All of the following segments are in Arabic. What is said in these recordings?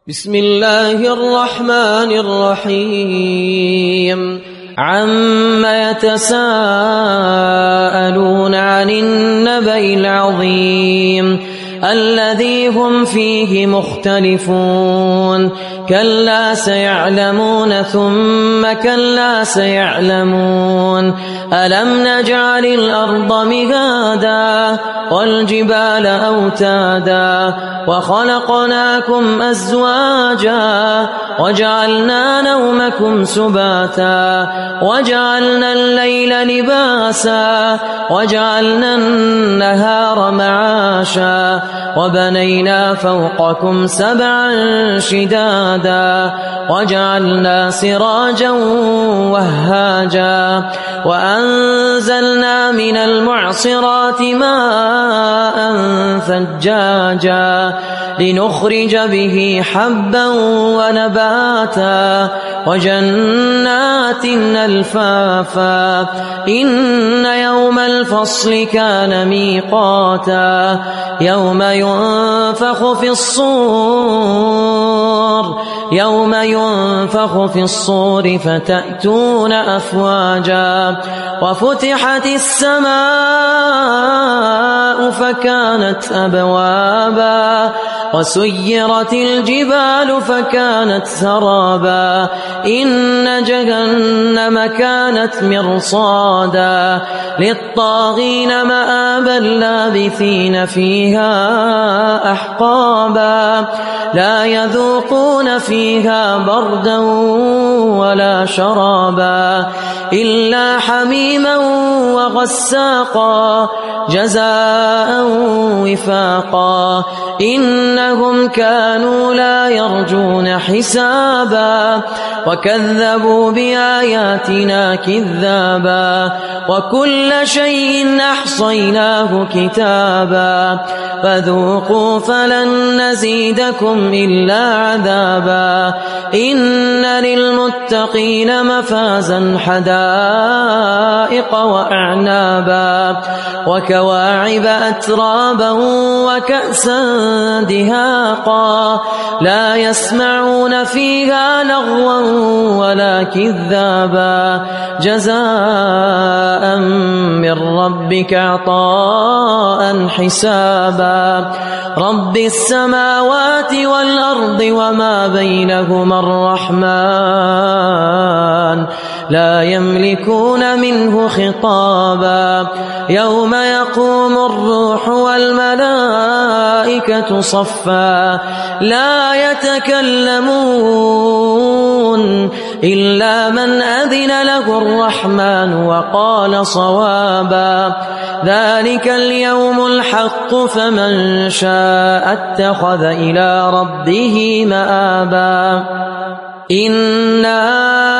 بسم الله الرحمن الرحيم عم يتساءلون عن النبأ العظيم الذي هم فيه مختلفون كلا سيعلمون ثم كلا سيعلمون ألم نجعل الأرض مهادا والجبال أوتادا وخلقناكم أزواجا وجعلنا نومكم سباتا وجعلنا الليل لباسا وجعلنا النهار معاشا وبنينا فوقكم سبعا شدادا وجعلنا سراجا وهاجا وأنزلنا من المعصرات ماء ثجاجا لنخرج به حبا ونباتا وجنات ألفافا إن يوم الفصل كان ميقاتا يوم ينفخ في الصور فتأتون أفواجا وفتحت السماء فكانت أبوابا وسيرت الجبال فكانت سرابا إن جهنم كانت مرصادا للطاغين مآبا لابثين فيها أحقابا لا يذوقون فيها بردا ولا شرابا إلا حميما وغساقا جزاء وفاقا إنهم كانوا لا يرجون حسابا وكذبوا بآياتنا كذابا وكل شيء أحصيناه كتابا فذوقوا فلن نزيدكم إلا عذابا إن للمتقين مفازا حدائق وأعنابا وكواعب أترابا وكأسا دهاقا لا يسمعون فيها لغوا ولا كذابا جزاء من ربك عطاء حسابا رب السماوات والأرض وما بينهما الرحمن لا يملكون منه خطابا يوم يقوم الروح والملائكة صفا لا يتكلمون إلا من أذن له الرحمن وقال صوابا ذلك اليوم الحق فمن شاء اتخذ إلى ربه مآبا إنا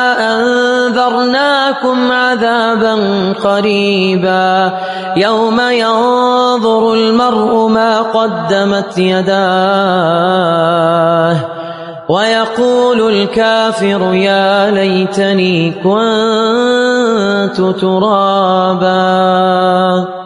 أنذرناكم عذابا قريبا يوم ينظر المرء ما قدمت يداه ويقول الكافر يا ليتني كنت ترابا.